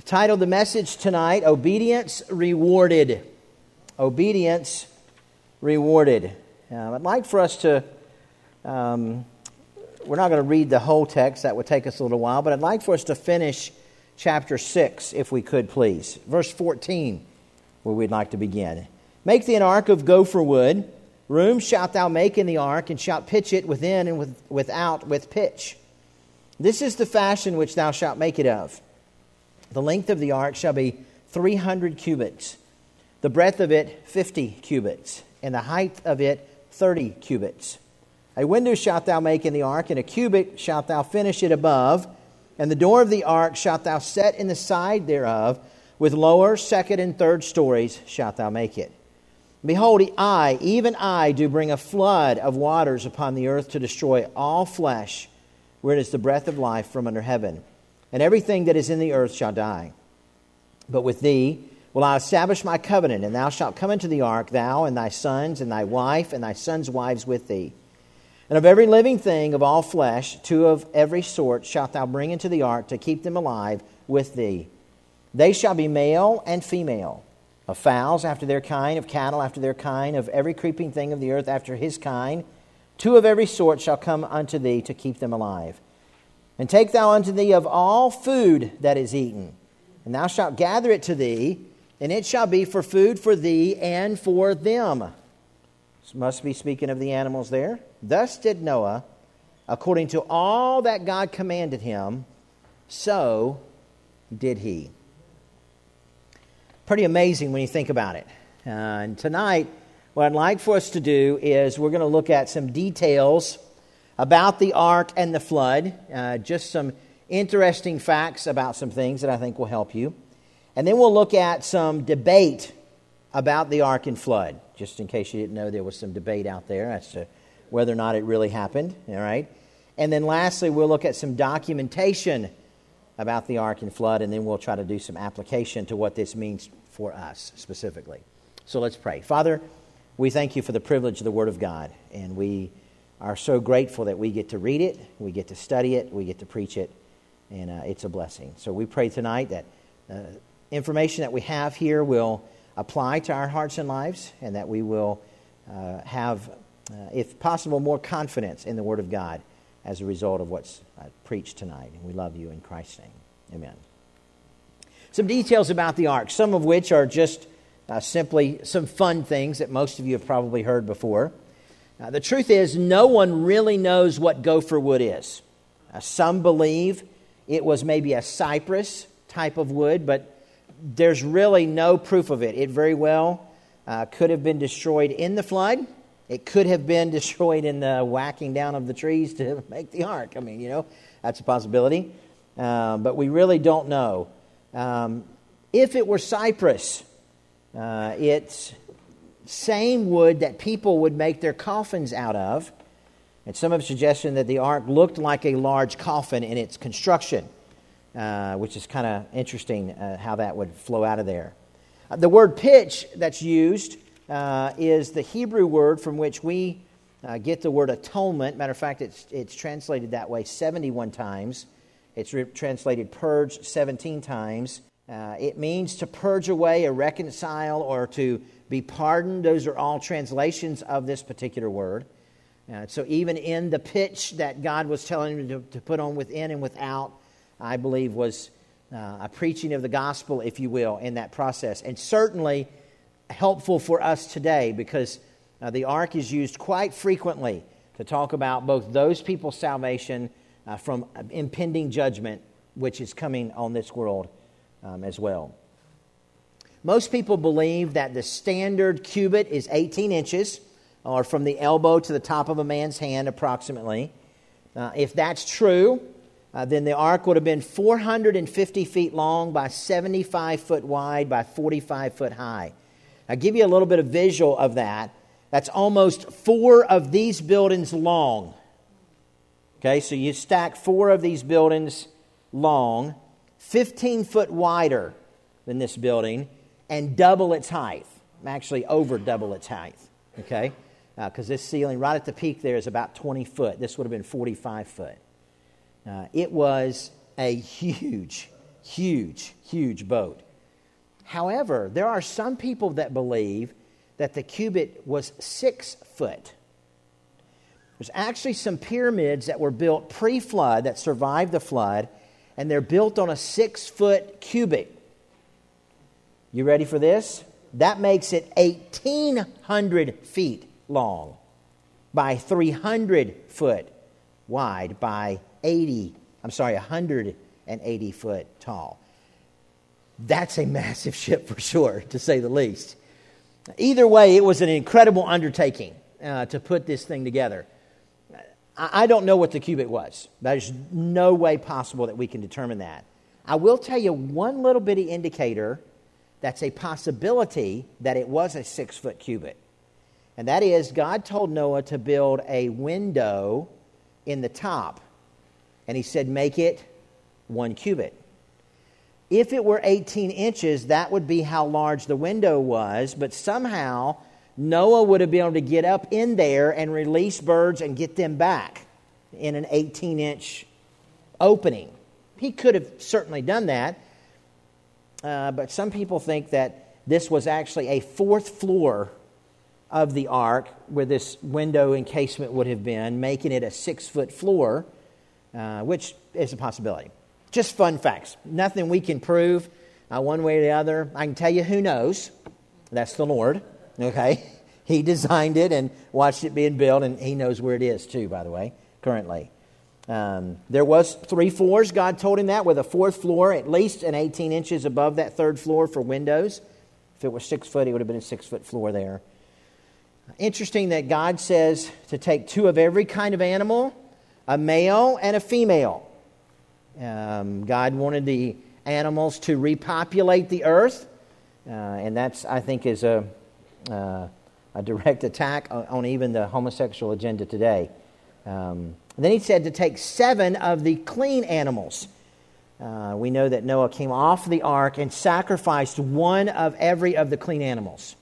Titled the message tonight, Obedience Rewarded. Obedience Rewarded. I'd like for us to, we're not going to read the whole text, that would take us a little while, but I'd like for us to finish chapter 6, if we could please. Verse 14, where we'd like to begin. Make thee an ark of gopher wood. Room shalt thou make in the ark, and shalt pitch it within and without with pitch. This is the fashion which thou shalt make it of. The length of the ark shall be 300 cubits, the breadth of it 50 cubits, and the height of it 30 cubits. A window shalt thou make in the ark, and a cubit shalt thou finish it above, and the door of the ark shalt thou set in the side thereof, with lower, second, and third stories shalt thou make it. Behold, I, even I, do bring a flood of waters upon the earth to destroy all flesh, where it is the breath of life from under heaven. And everything that is in the earth shall die. But with thee will I establish my covenant, and thou shalt come into the ark, thou and thy sons, and thy wife, and thy sons' wives with thee. And of every living thing of all flesh, 2 of every sort shalt thou bring into the ark to keep them alive with thee. They shall be male and female, of fowls after their kind, of cattle after their kind, of every creeping thing of the earth after his kind. 2 of every sort shall come unto thee to keep them alive. And take thou unto thee of all food that is eaten, and thou shalt gather it to thee, and it shall be for food for thee and for them. This must be speaking of the animals there. Thus did Noah, according to all that God commanded him, so did he. Pretty amazing when you think about it. And tonight, what I'd like for us to do is we're going to look at some details about the ark and the flood, just some interesting facts about some things that I think will help you. And then we'll look at some debate about the ark and flood, just in case you didn't know there was some debate out there as to whether or not it really happened, all right? And then lastly, we'll look at some documentation about the ark and flood, and then we'll try to do some application to what this means for us specifically. So let's pray. Father, we thank you for the privilege of the Word of God, and we are so grateful that we get to read it, we get to study it, we get to preach it, and it's a blessing. So we pray tonight that information that we have here will apply to our hearts and lives, and that we will have, if possible, more confidence in the Word of God as a result of what's preached tonight. And we love you in Christ's name. Amen. Some details about the ark, some of which are just simply some fun things that most of you have probably heard before. The truth is, no one really knows what gopher wood is. Some believe it was maybe a cypress type of wood, but there's really no proof of it. It very well could have been destroyed in the flood. It could have been destroyed in the whacking down of the trees to make the ark. I mean, that's a possibility. But we really don't know. If it were cypress, it's same wood that people would make their coffins out of. And some have suggested that the ark looked like a large coffin in its construction, which is kind of interesting how that would flow out of there. The word pitch that's used is the Hebrew word from which we get the word atonement. Matter of fact, it's translated that way 71 times. It's translated purge 17 times. It means to purge away or reconcile or to be pardoned. Those are all translations of this particular word. So even in the pitch that God was telling him to put on within and without, I believe was a preaching of the gospel, if you will, in that process. And certainly helpful for us today because the ark is used quite frequently to talk about both those people's salvation from impending judgment, which is coming on this world as well. Most people believe that the standard cubit is 18 inches, or from the elbow to the top of a man's hand approximately. If that's true, then the ark would have been 450 feet long by 75 foot wide by 45 foot high. I'll give you a little bit of visual of that. That's almost 4 of these buildings long. Okay, so you stack 4 of these buildings long, 15 foot wider than this building, and double its height. Actually, over double its height. Okay, because this ceiling right at the peak there is about 20 foot. This would have been 45 foot. It was a huge Huge, huge boat. However, there are some people that believe that the cubit was 6 foot. There's actually some pyramids that were built pre-flood that survived the flood, and they're built on a 6-foot cubit. You ready for this? That makes it 1,800 feet long by 300 foot wide by 180 foot tall. That's a massive ship for sure, to say the least. Either way, it was an incredible undertaking to put this thing together. I don't know what the cubit was. There's no way possible that we can determine that. I will tell you one little bitty indicator that's a possibility that it was a 6-foot cubit. And that is, God told Noah to build a window in the top. And he said, make it 1 cubit. If it were 18 inches, that would be how large the window was. But somehow, Noah would have been able to get up in there and release birds and get them back in an 18-inch opening. He could have certainly done that. But some people think that this was actually a 4th floor of the ark where this window encasement would have been, making it a 6-foot floor, which is a possibility. Just fun facts. Nothing we can prove one way or the other. I can tell you who knows. That's the Lord. Okay? He designed it and watched it being built, and He knows where it is too, by the way, currently. There was 3 floors. God told him that, with a 4th floor at least an 18 inches above that 3rd floor for windows. If it was 6 foot, it would have been a 6-foot floor there. Interesting that God says to take 2 of every kind of animal, a male and a female. God wanted the animals to repopulate the earth, and that's, I think, is a direct attack on even the homosexual agenda today. Then he said to take 7 of the clean animals. We know that Noah came off the ark and sacrificed 1 of every of the clean animals.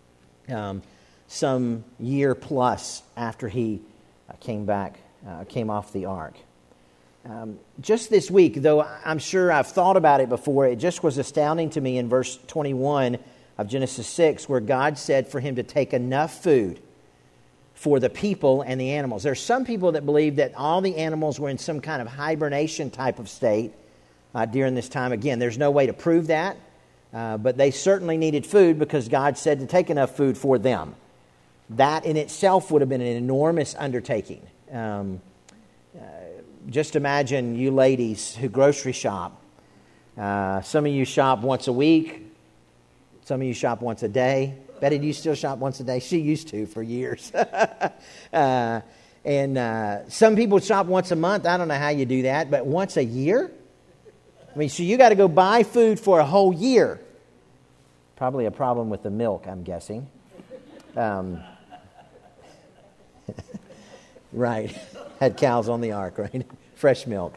Some year plus after he came off the ark. Just this week, though I'm sure I've thought about it before, it just was astounding to me in verse 21 of Genesis 6, where God said for him to take enough food for the people and the animals. There's some people that believe that all the animals were in some kind of hibernation type of state during this time. Again, there's no way to prove that, but they certainly needed food because God said to take enough food for them. That in itself would have been an enormous undertaking. Just imagine you ladies who grocery shop. Some of you shop once a week. Some of you shop once a day. Betty, do you still shop once a day? She used to for years. And some people shop once a month. I don't know how you do that, but once a year? I mean, so you got to go buy food for a whole year. Probably a problem with the milk, I'm guessing. Right. Had cows on the ark, right? Fresh milk.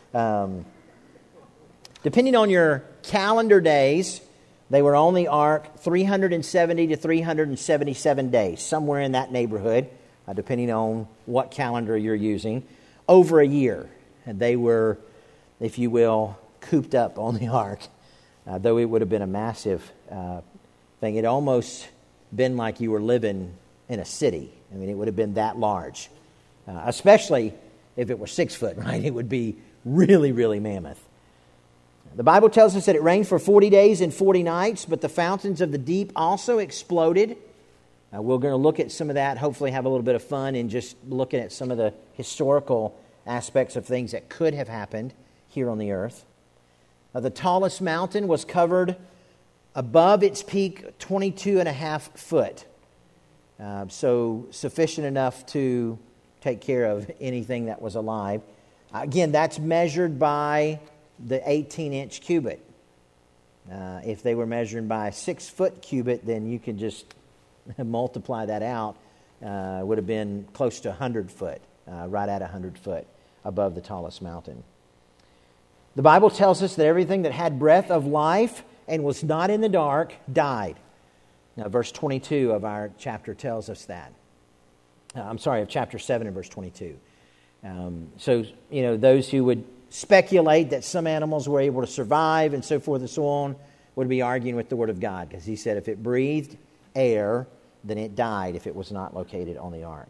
Depending on your calendar days, they were on the ark 370 to 377 days, somewhere in that neighborhood, depending on what calendar you're using, over a year. And they were, if you will, cooped up on the ark, though it would have been a massive thing. It almost been like you were living in a city. I mean, it would have been that large, especially if it were 6 foot, right? It would be really, really mammoth. The Bible tells us that it rained for 40 days and 40 nights, but the fountains of the deep also exploded. We're going to look at some of that, hopefully have a little bit of fun in just looking at some of the historical aspects of things that could have happened here on the earth. The tallest mountain was covered above its peak 22.5 foot. So sufficient enough to take care of anything that was alive. Again, that's measured by the 18-inch cubit. If they were measuring by a 6-foot cubit, then you can just multiply that out. It would have been close to 100 foot, right at 100 foot above the tallest mountain. The Bible tells us that everything that had breath of life and was not in the dark died. Now, verse 22 of our chapter tells us that. Of chapter 7 and verse 22. So, those who would speculate that some animals were able to survive and so forth and so on would be arguing with the Word of God, because he said if it breathed air, then it died if it was not located on the ark.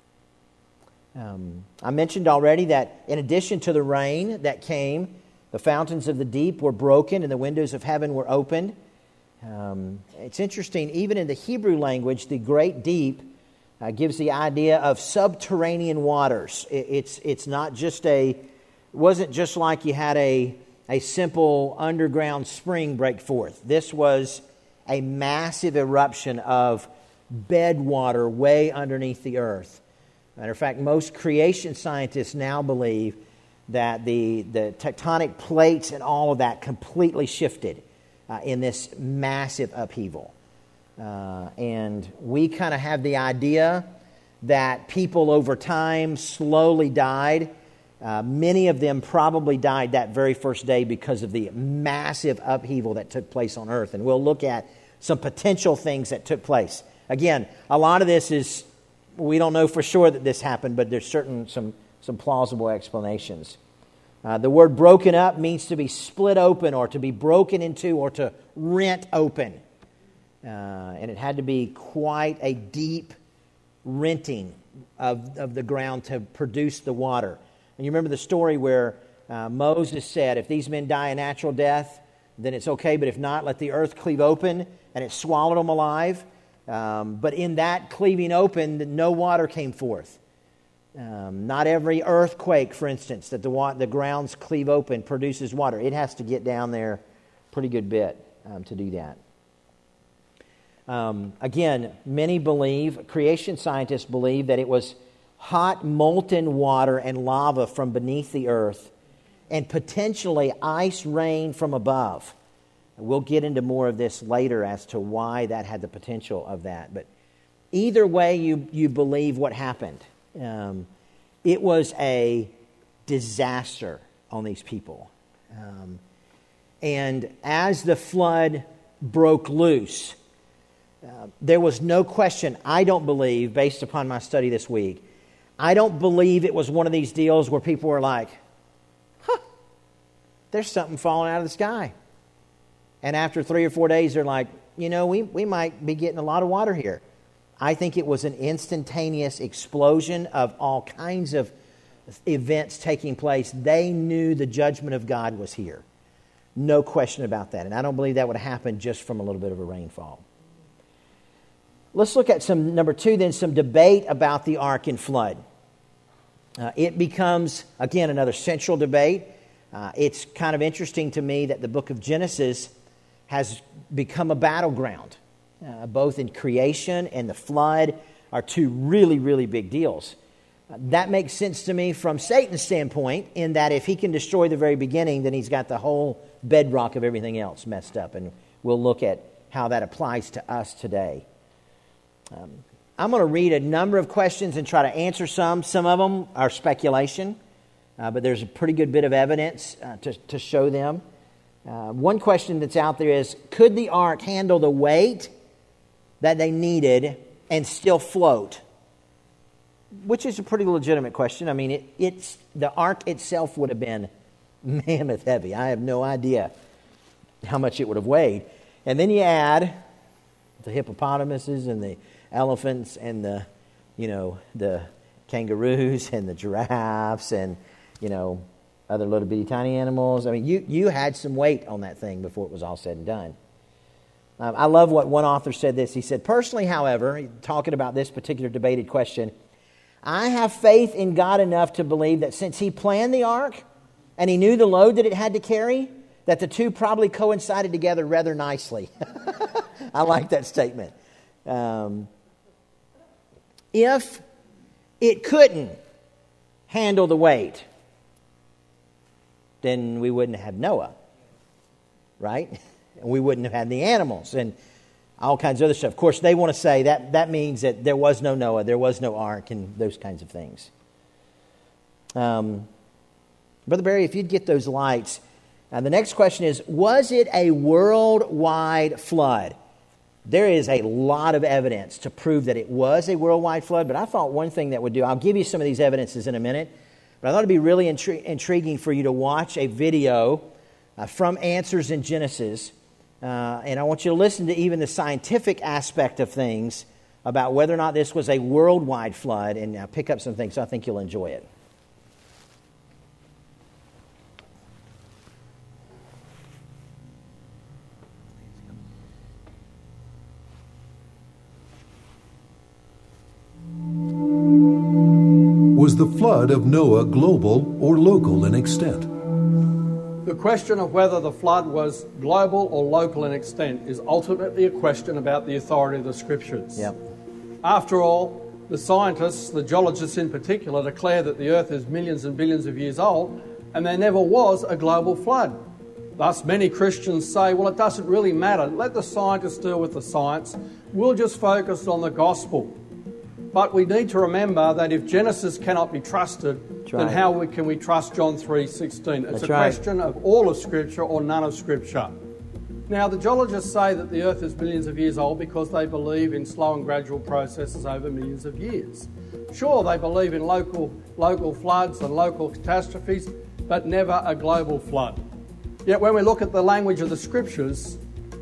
I mentioned already that in addition to the rain that came, the fountains of the deep were broken and the windows of heaven were opened. It's interesting, even in the Hebrew language, the great deep gives the idea of subterranean waters. It's not just it wasn't just like you had a simple underground spring break forth. This was a massive eruption of bed water way underneath the earth. Matter of fact, most creation scientists now believe that the tectonic plates and all of that completely shifted in this massive upheaval. And we kind of have the idea that people over time slowly died. Many of them probably died that very first day because of the massive upheaval that took place on earth. And we'll look at some potential things that took place. Again, a lot of this is, we don't know for sure that this happened, but there's some plausible explanations. The word broken up means to be split open or to be broken into or to rent open. And it had to be quite a deep renting of the ground to produce the water. And you remember the story where Moses said, if these men die a natural death, then it's okay, but if not, let the earth cleave open, and it swallowed them alive. But in that cleaving open, no water came forth. Not every earthquake, for instance, that the grounds cleave open produces water. It has to get down there a pretty good bit to do that. Again, many believe, creation scientists believe, that it was hot molten water and lava from beneath the earth and potentially ice rain from above. We'll get into more of this later as to why that had the potential of that. But either way you believe what happened, it was a disaster on these people. And as the flood broke loose, there was no question, I don't believe, based upon my study this week, I don't believe it was one of these deals where people were like, there's something falling out of the sky. And after 3 or 4 days, they're like, we might be getting a lot of water here. I think it was an instantaneous explosion of all kinds of events taking place. They knew the judgment of God was here. No question about that. And I don't believe that would happen just from a little bit of a rainfall. Let's look at number 2, then, some debate about the ark and flood. It becomes, again, another central debate. It's kind of interesting to me that the book of Genesis has become a battleground. Both in creation and the flood are two really, really big deals. That makes sense to me from Satan's standpoint, in that if he can destroy the very beginning, then he's got the whole bedrock of everything else messed up. And we'll look at how that applies to us today. I'm going to read a number of questions and try to answer some. Some of them are speculation, but there's a pretty good bit of evidence to show them. One question that's out there is, could the ark handle the weight that they needed and still float? Which is a pretty legitimate question. I mean, the ark itself would have been mammoth heavy. I have no idea how much it would have weighed. And then you add the hippopotamuses and the elephants and the kangaroos and the giraffes and, other little bitty tiny animals. I mean, you had some weight on that thing before it was all said and done. I love what one author said this. He said, personally, however, talking about this particular debated question, I have faith in God enough to believe that since he planned the ark and he knew the load that it had to carry, that the two probably coincided together rather nicely. I like that statement. If it couldn't handle the weight, then we wouldn't have Noah, right? And we wouldn't have had the animals and all kinds of other stuff. Of course, they want to say that means that there was no Noah, there was no ark, and those kinds of things. Brother Barry, if you'd get those lights. The next question is, was it a worldwide flood? There is a lot of evidence to prove that it was a worldwide flood, but I thought one thing that would do, I'll give you some of these evidences in a minute, But I thought it'd be really intriguing for you to watch a video from Answers in Genesis. And I want you to listen to even the scientific aspect of things about whether or not this was a worldwide flood, and pick up some things. So I think you'll enjoy it. Was the flood of Noah global or local in extent? The question of whether the flood was global or local in extent is ultimately a question about the authority of the Scriptures. Yep. After all, the scientists, the geologists in particular, declare that the Earth is millions and billions of years old, and there never was a global flood. Thus, many Christians say, well, it doesn't really matter. Let the scientists deal with the science. We'll just focus on the gospel. But we need to remember that if Genesis cannot be trusted, then how can we trust John 3:16? It's a question of all of Scripture or none of Scripture. Now, the geologists say that the Earth is millions of years old because they believe in slow and gradual processes over millions of years. Sure, they believe in local floods and local catastrophes, but never a global flood. Yet when we look at the language of the Scriptures,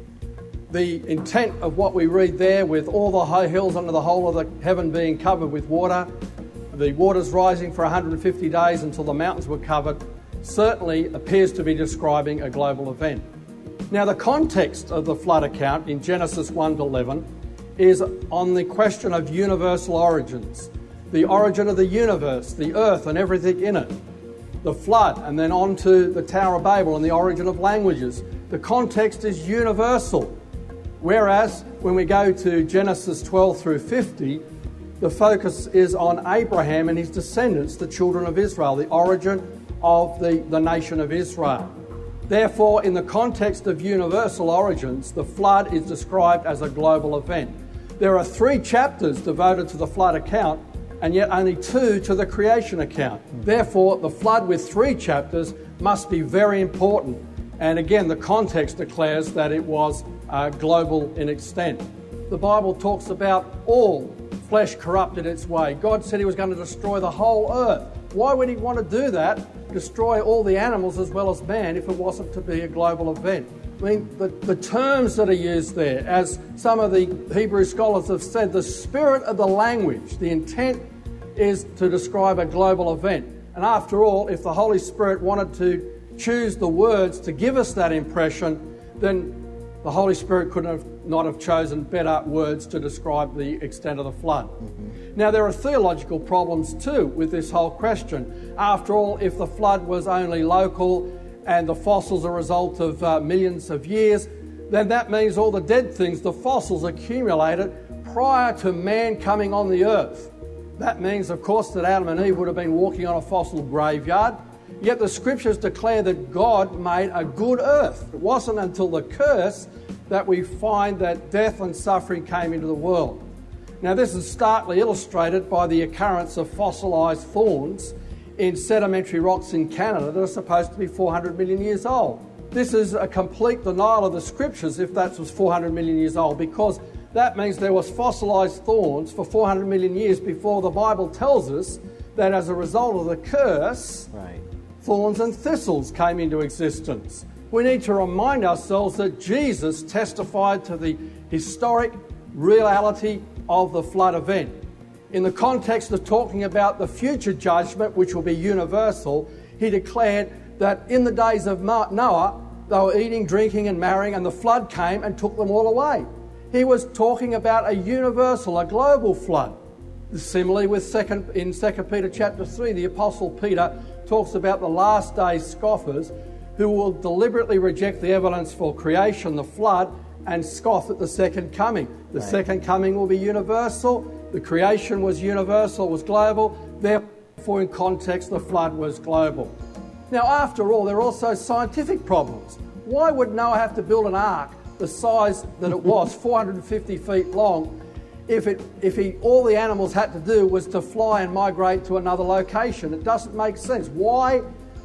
the intent of what we read there, with all the high hills under the whole of the heaven being covered with water, the waters rising for 150 days until the mountains were covered, certainly appears to be describing a global event. Now, the context of the flood account in Genesis 1-11 is on the question of universal origins, the origin of the universe, the earth and everything in it, the flood, and then on to the Tower of Babel and the origin of languages. The context is universal. Whereas when we go to Genesis 12-50, the focus is on Abraham and his descendants, the children of Israel, the origin of the nation of Israel. Therefore, in the context of universal origins, the flood is described as a global event. There are 3 chapters devoted to the flood account, and yet only 2 to the creation account. Therefore, the flood with 3 chapters must be very important. And again, the context declares that it was global in extent. The Bible talks about all flesh corrupted its way. God said he was going to destroy the whole earth. Why would he want to do that? Destroy all the animals as well as man if it wasn't to be a global event. I mean, the terms that are used there, as some of the Hebrew scholars have said, the spirit of the language, the intent is to describe a global event. And after all, if the Holy Spirit wanted to choose the words to give us that impression, then the Holy Spirit not have chosen better words to describe the extent of the flood. Now, there are theological problems too with this whole question. After all, if the flood was only local and the fossils are a result of millions of years, then that means all the dead things, the fossils, accumulated prior to man coming on the earth. That means, of course, that Adam and Eve would have been walking on a fossil graveyard. Yet the Scriptures declare that God made a good earth. It wasn't until the curse that we find that death and suffering came into the world. Now, this is starkly illustrated by the occurrence of fossilised thorns in sedimentary rocks in Canada that are supposed to be 400 million years old. This is a complete denial of the Scriptures if that was 400 million years old, because that means there was fossilised thorns for 400 million years before the Bible tells us that as a result of the curse, thorns and thistles came into existence. We need to remind ourselves that Jesus testified to the historic reality of the flood event. In the context of talking about the future judgment, which will be universal, he declared that in the days of Noah, they were eating, drinking and marrying, and the flood came and took them all away. He was talking about a universal, a global flood. Similarly, in 2 Peter chapter 3, the Apostle Peter talks about the last days scoffers who will deliberately reject the evidence for creation, the flood, and scoff at the second coming. The second coming will be universal. The creation was universal, was global. Therefore, in context, the flood was global. Now, after all, there are also scientific problems. Why would Noah have to build an ark the size that it was, 450 feet long, if all the animals had to do was to fly and migrate to another location? It doesn't make sense. Why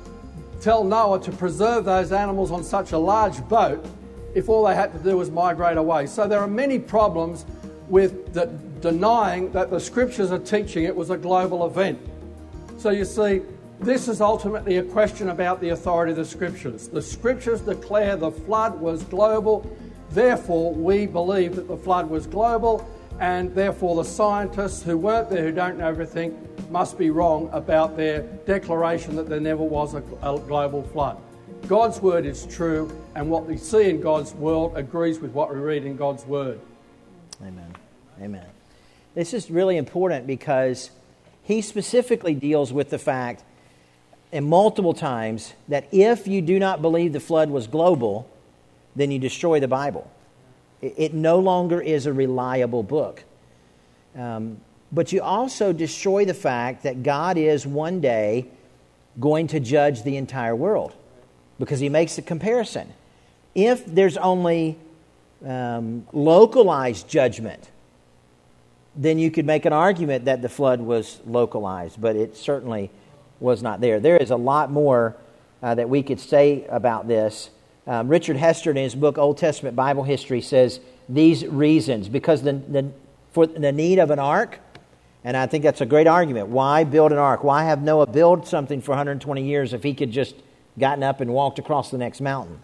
tell Noah to preserve those animals on such a large boat if all they had to do was migrate away? So there are many problems with denying that the Scriptures are teaching it was a global event. So you see, This is ultimately a question about the authority of the Scriptures. The Scriptures declare the flood was global, therefore we believe that the flood was global, and therefore the scientists who weren't there, who don't know everything, must be wrong about their declaration that there never was a global flood. God's word is true, and what we see in God's world agrees with what we read in God's word. Amen. Amen. This is really important because he specifically deals with the fact, and multiple times, that if you do not believe the flood was global, then you destroy the Bible. It no longer is a reliable book. But you also destroy the fact that God is one day going to judge the entire world, because he makes a comparison. If there's only localized judgment, then you could make an argument that the flood was localized, but it certainly was not there. There is a lot more that we could say about this. Richard Hester, in his book Old Testament Bible History, says these reasons, because for the need of an ark, and I think that's a great argument. Why build an ark? Why have Noah build something for 120 years if he could just gotten up and walked across the next mountain?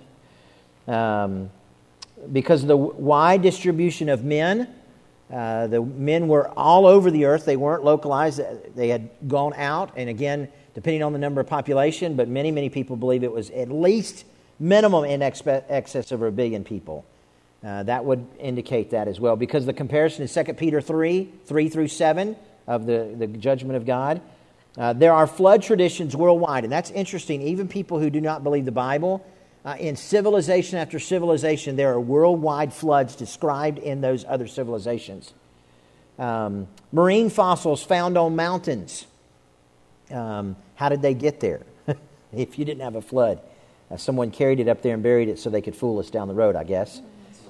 Because of the wide distribution of men, the men were all over the earth. They weren't localized. They had gone out, and again, depending on the number of population, but many, many people believe it was at least minimum in excess of 1 billion people. That would indicate that as well, because the comparison is 2 Peter 3:3-7 of the judgment of God. There are flood traditions worldwide, and that's interesting. Even people who do not believe the Bible, in civilization after civilization, there are worldwide floods described in those other civilizations. Marine fossils found on mountains. How did they get there? If you didn't have a flood, someone carried it up there and buried it so they could fool us down the road, I guess.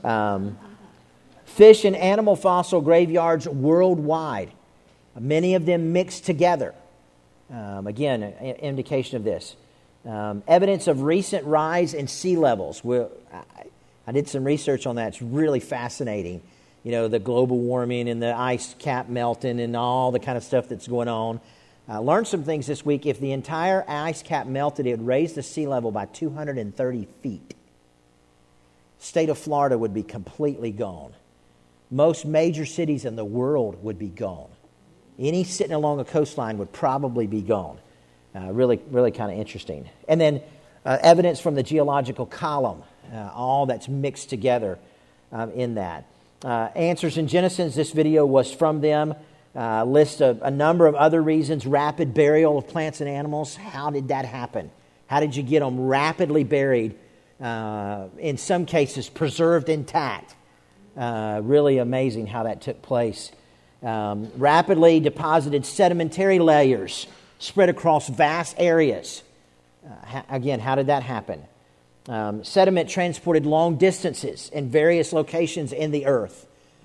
Fish and animal fossil graveyards worldwide, many of them mixed together. Again, an indication of this. Evidence of recent rise in sea levels. I did some research on that. It's really fascinating. You know, the global warming and the ice cap melting and all the kind of stuff that's going on. Learned some things this week. If the entire ice cap melted, it would raise the sea level by 230 feet. State of Florida would be completely gone. Most major cities in the world would be gone. Any sitting along a coastline would probably be gone. Really kind of interesting. And then evidence from the geological column, all that's mixed together in that. Answers in Genesis, this video was from them. List a number of other reasons. Rapid burial of plants and animals. How did that happen? How did you get them rapidly buried? In some cases, preserved intact. Really amazing how that took place. Rapidly deposited sedimentary layers spread across vast areas. Again, how did that happen? Sediment transported long distances in various locations in the earth.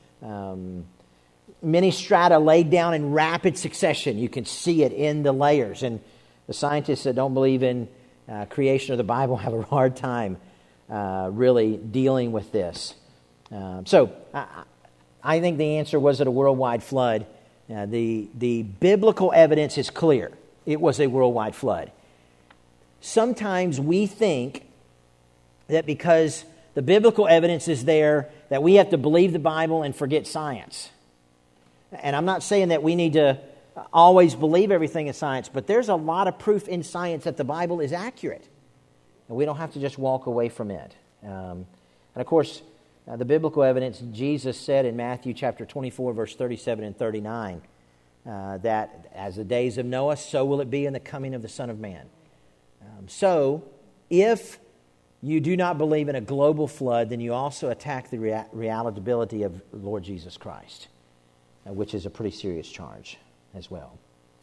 Many strata laid down in rapid succession. You can see it in the layers. And the scientists that don't believe in creation of the Bible have a hard time really dealing with this. So I think the answer was it a worldwide flood. The biblical evidence is clear. It was a worldwide flood. Sometimes we think that because the biblical evidence is there, that we have to believe the Bible and forget science. And I'm not saying that we need to always believe everything in science, but there's a lot of proof in science that the Bible is accurate. And we don't have to just walk away from it. And of course, the biblical evidence, Jesus said in Matthew chapter 24, verse 37 and 39, that as the days of Noah, so will it be in the coming of the Son of Man. So, if you do not believe in a global flood, then you also attack the reality of Lord Jesus Christ, which is a pretty serious charge as well.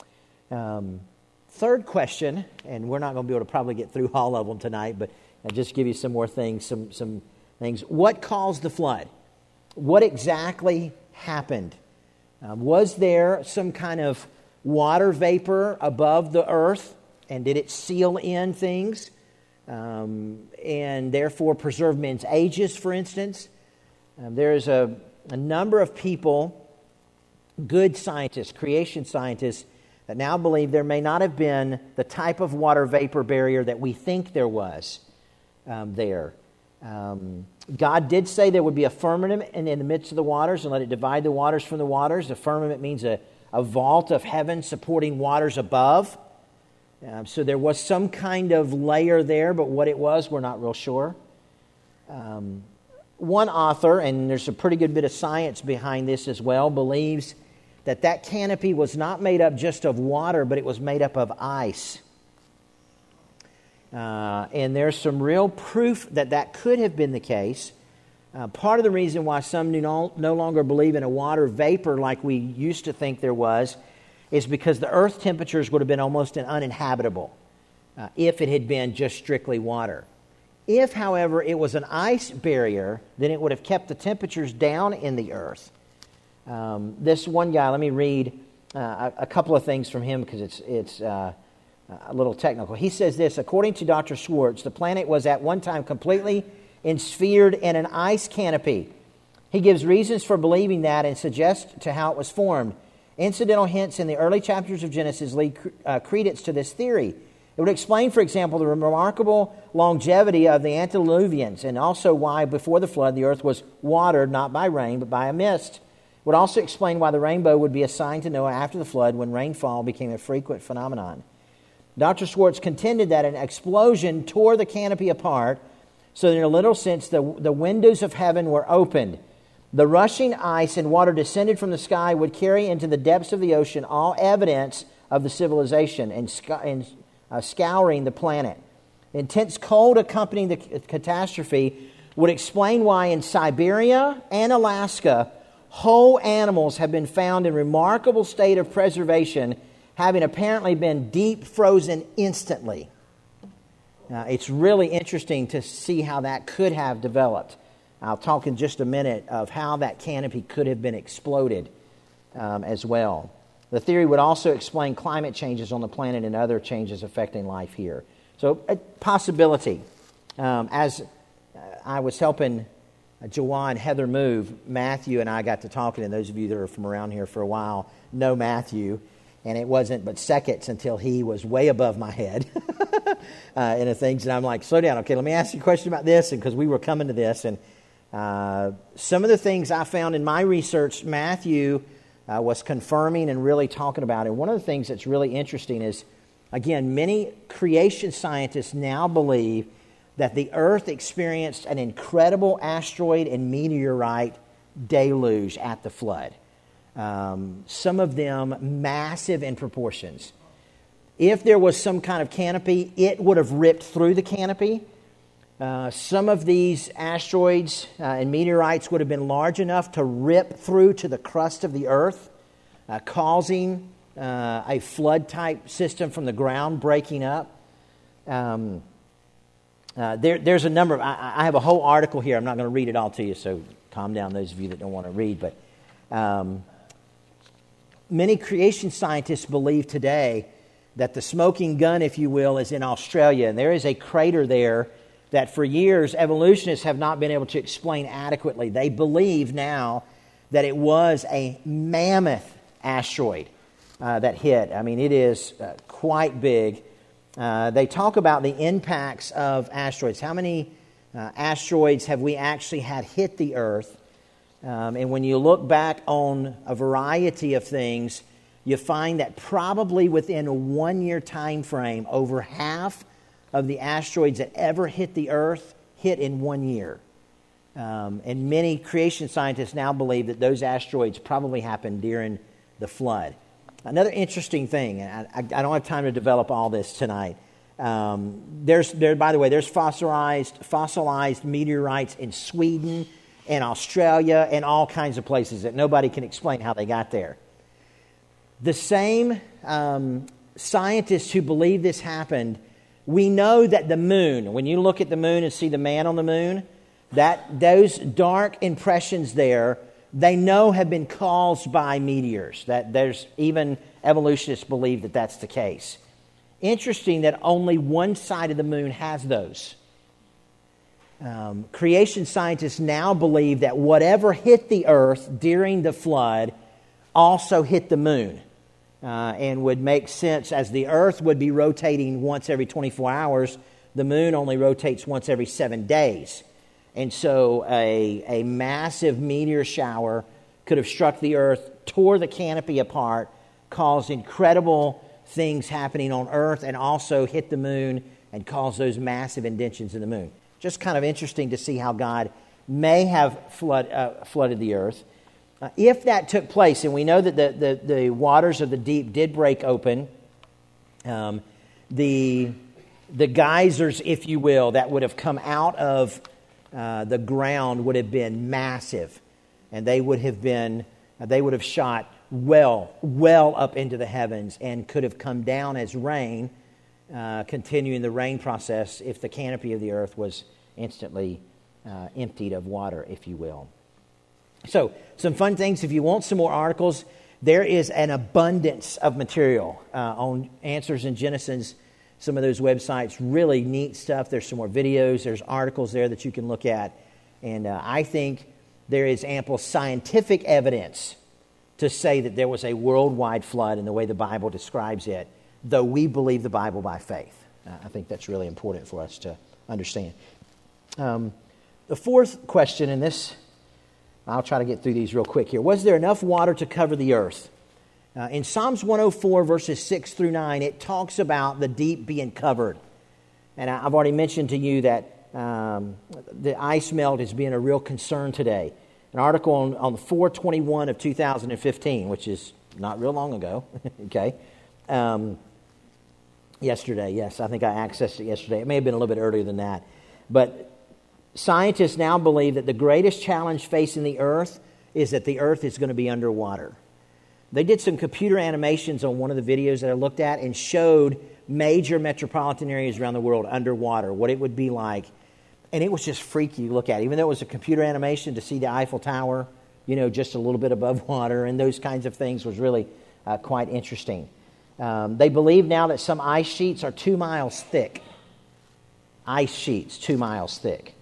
Third question, and we're not going to be able to probably get through all of them tonight, but I'll just give you some more things, some things. What caused the flood? What exactly happened? Was there some kind of water vapor above the earth, and did it seal in things and therefore preserve men's ages, for instance? There's a number of people, good scientists, creation scientists, that now believe there may not have been the type of water vapor barrier that we think there was there. God did say there would be a firmament in the midst of the waters and let it divide the waters from the waters. The firmament means a vault of heaven supporting waters above. So there was some kind of layer there, but what it was, we're not real sure. One author, and there's a pretty good bit of science behind this as well, believes that canopy was not made up just of water, but it was made up of ice. And there's some real proof that could have been the case. Part of the reason why some no longer believe in a water vapor like we used to think there was is because the earth temperatures would have been almost uninhabitable if it had been just strictly water. If, however, it was an ice barrier, then it would have kept the temperatures down in the earth. This one guy, let me read a couple of things from him because it's a little technical. He says this: according to Dr. Schwartz, the planet was at one time completely ensphered in an ice canopy. He gives reasons for believing that and suggests to how it was formed. Incidental hints in the early chapters of Genesis lead credence to this theory. It would explain, for example, the remarkable longevity of the antediluvians and also why before the flood the earth was watered not by rain but by a mist. It would also explain why the rainbow would be a sign to Noah after the flood when rainfall became a frequent phenomenon. Dr. Schwartz contended that an explosion tore the canopy apart so that in a literal sense the windows of heaven were opened. The rushing ice and water descended from the sky would carry into the depths of the ocean all evidence of the civilization and scouring the planet. Intense cold accompanying the catastrophe would explain why in Siberia and Alaska, whole animals have been found in remarkable state of preservation, having apparently been deep frozen instantly. It's really interesting to see how that could have developed. I'll talk in just a minute of how that canopy could have been exploded as well. The theory would also explain climate changes on the planet and other changes affecting life here. So a possibility. As I was helping Jawan and Heather move, Matthew and I got to talking, and those of you that are from around here for a while know Matthew, and it wasn't but seconds until he was way above my head in the things, and I'm like, slow down, okay, let me ask you a question about this, and because we were coming to this, and some of the things I found in my research, Matthew was confirming and really talking about it. One of the things that's really interesting is, again, many creation scientists now believe that the earth experienced an incredible asteroid and meteorite deluge at the flood. Some of them massive in proportions. If there was some kind of canopy, it would have ripped through the canopy. Some of these asteroids and meteorites would have been large enough to rip through to the crust of the earth, causing a flood-type system from the ground breaking up. There's a number of... I have a whole article here. I'm not going to read it all to you, so calm down those of you that don't want to read. But many creation scientists believe today that the smoking gun, if you will, is in Australia. And there is a crater there that for years evolutionists have not been able to explain adequately. They believe now that it was a mammoth asteroid that hit. I mean, it is quite big. They talk about the impacts of asteroids. How many asteroids have we actually had hit the Earth? And when you look back on a variety of things, you find that probably within a 1-year time frame, over half of the asteroids that ever hit the Earth hit in 1 year. And many creation scientists now believe that those asteroids probably happened during the flood. Another interesting thing, and I don't have time to develop all this tonight. By the way, there's fossilized meteorites in Sweden and Australia and all kinds of places that nobody can explain how they got there. The same scientists who believe this happened, we know that the moon, when you look at the moon and see the man on the moon, that those dark impressions there, they know have been caused by meteors. That there's even evolutionists believe that that's the case. Interesting that only one side of the moon has those. Creation scientists now believe that whatever hit the Earth during the flood also hit the moon. and would make sense as the earth would be rotating once every 24 hours. The moon only rotates once every 7 days. And so a massive meteor shower could have struck the earth, tore the canopy apart, caused incredible things happening on earth, and also hit the moon and caused those massive indentions in the moon. Just kind of interesting to see how God may have flooded the earth. If that took place, and we know that the waters of the deep did break open, the geysers, if you will, that would have come out of the ground would have been massive, and they would have shot well up into the heavens and could have come down as rain, continuing the rain process if the canopy of the earth was instantly emptied of water, if you will. So, some fun things. If you want some more articles, there is an abundance of material on Answers in Genesis. Some of those websites, really neat stuff. There's some more videos. There's articles there that you can look at. And I think there is ample scientific evidence to say that there was a worldwide flood in the way the Bible describes it, though we believe the Bible by faith. I think that's really important for us to understand. The fourth question in this, I'll try to get through these real quick here. Was there enough water to cover the earth? In Psalms 104, verses 6 through 9, it talks about the deep being covered. And I've already mentioned to you that the ice melt is being a real concern today. An article on 4/21 of 2015, which is not real long ago, okay? Yesterday, yes, I think I accessed it yesterday. It may have been a little bit earlier than that. But scientists now believe that the greatest challenge facing the earth is that the earth is going to be underwater. They did some computer animations on one of the videos that I looked at and showed major metropolitan areas around the world underwater, what it would be like. And it was just freaky to look at. Even though it was a computer animation, to see the Eiffel Tower, just a little bit above water and those kinds of things was really quite interesting. They believe now that some ice sheets are 2 miles thick. Ice sheets, 2 miles thick.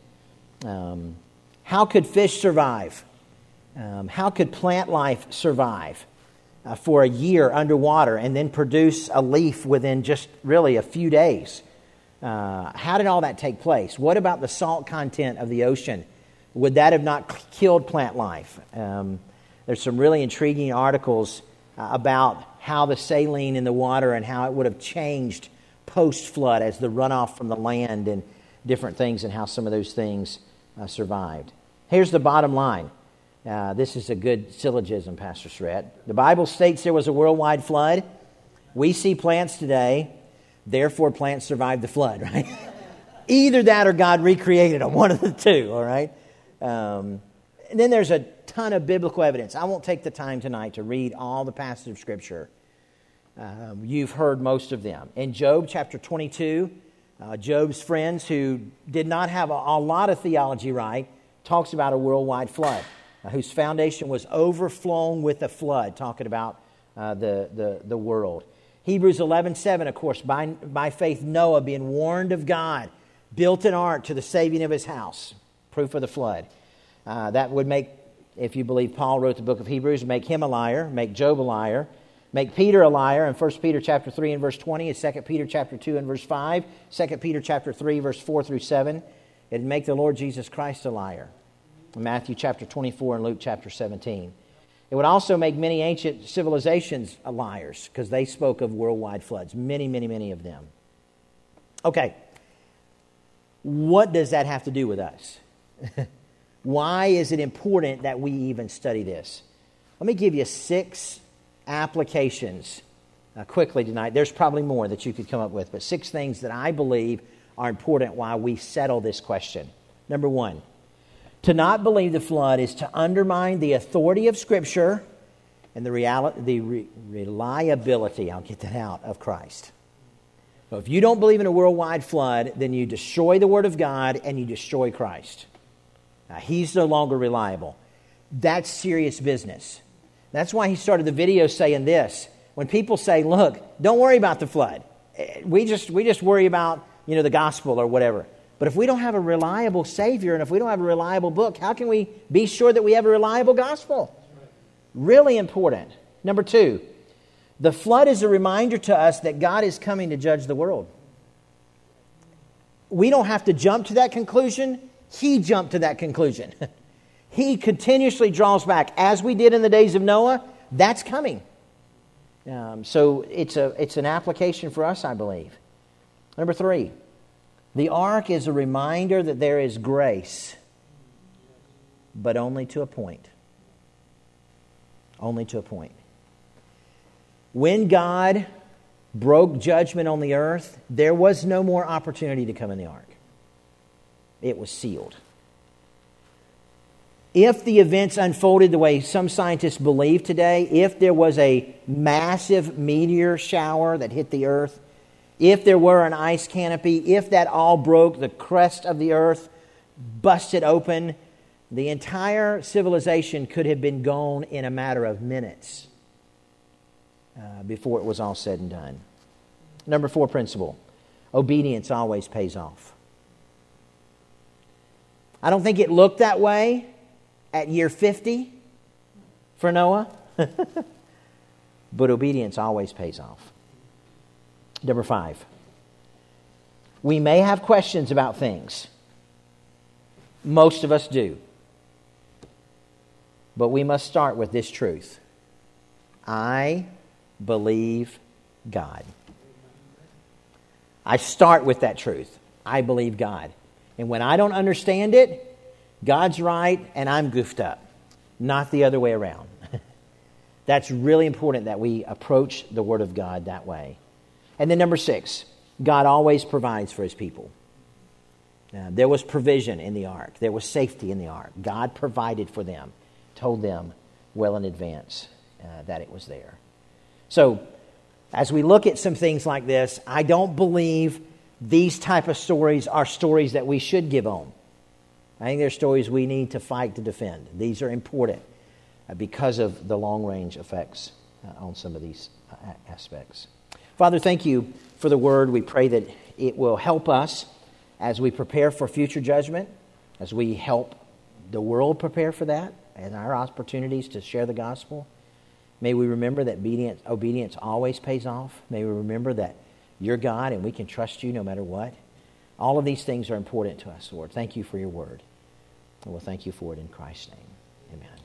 How could fish survive? How could plant life survive for a year underwater and then produce a leaf within just really a few days? How did all that take place? What about the salt content of the ocean? Would that have not killed plant life? There's some really intriguing articles about how the saline in the water and how it would have changed post-flood as the runoff from the land and different things, and how some of those things survived. Here's the bottom line. This is a good syllogism, Pastor Surratt. The Bible states there was a worldwide flood. We see plants today, therefore plants survived the flood, right? Either that or God recreated them, one of the two, all right? And then there's a ton of biblical evidence. I won't take the time tonight to read all the passages of Scripture. You've heard most of them. In Job chapter 22, Job's friends, who did not have a lot of theology right, talks about a worldwide flood, whose foundation was overflown with a flood, talking about the world. Hebrews 11:7, of course, by faith Noah, being warned of God, built an ark to the saving of his house, proof of the flood. That would make, if you believe Paul wrote the book of Hebrews, make him a liar, make Job a liar, make Peter a liar in 1 Peter chapter 3 and verse 20, and 2 Peter chapter 2 and verse 5, 2 Peter chapter 3 verse 4 through 7. It'd make the Lord Jesus Christ a liar in Matthew chapter 24 and Luke chapter 17. It would also make many ancient civilizations liars, because they spoke of worldwide floods, many of them. Okay, what does that have to do with us? Why is it important that we even study this? Let me give you 6 applications quickly tonight. There's probably more that you could come up with, but 6 things that I believe are important why we settle this question. Number 1, to not believe the flood is to undermine the authority of Scripture and the reliability, I'll get that out, of Christ. So if you don't believe in a worldwide flood, then you destroy the Word of God and you destroy Christ. He's no longer reliable. That's serious business. That's why he started the video saying this. When people say, look, don't worry about the flood. We just worry about, the gospel or whatever. But if we don't have a reliable Savior and if we don't have a reliable book, how can we be sure that we have a reliable gospel? Really important. Number 2, The flood is a reminder to us that God is coming to judge the world. We don't have to jump to that conclusion. He jumped to that conclusion. He continuously draws back. As we did in the days of Noah, that's coming. So it's an application for us, I believe. Number 3, the ark is a reminder that there is grace, but only to a point. Only to a point. When God broke judgment on the earth, there was no more opportunity to come in the ark. It was sealed. If the events unfolded the way some scientists believe today, if there was a massive meteor shower that hit the earth, if there were an ice canopy, if that all broke, the crust of the earth busted open, the entire civilization could have been gone in a matter of minutes before it was all said and done. Number 4 principle, obedience always pays off. I don't think it looked that way at year 50 for Noah, but obedience always pays off. Number 5, we may have questions about things. Most of us do. But we must start with this truth. I believe God. I start with that truth. I believe God. And when I don't understand it, God's right and I'm goofed up, not the other way around. That's really important that we approach the Word of God that way. And then number 6, God always provides for His people. There was provision in the ark. There was safety in the ark. God provided for them, told them well in advance that it was there. So, as we look at some things like this, I don't believe these type of stories are stories that we should give on. I think they're stories we need to fight to defend. These are important because of the long-range effects on some of these aspects. Father, thank you for the Word. We pray that it will help us as we prepare for future judgment, as we help the world prepare for that, and our opportunities to share the gospel. May we remember that obedience always pays off. May we remember that you're God and we can trust you no matter what. All of these things are important to us, Lord. Thank you for your word. And we'll thank you for it in Christ's name. Amen.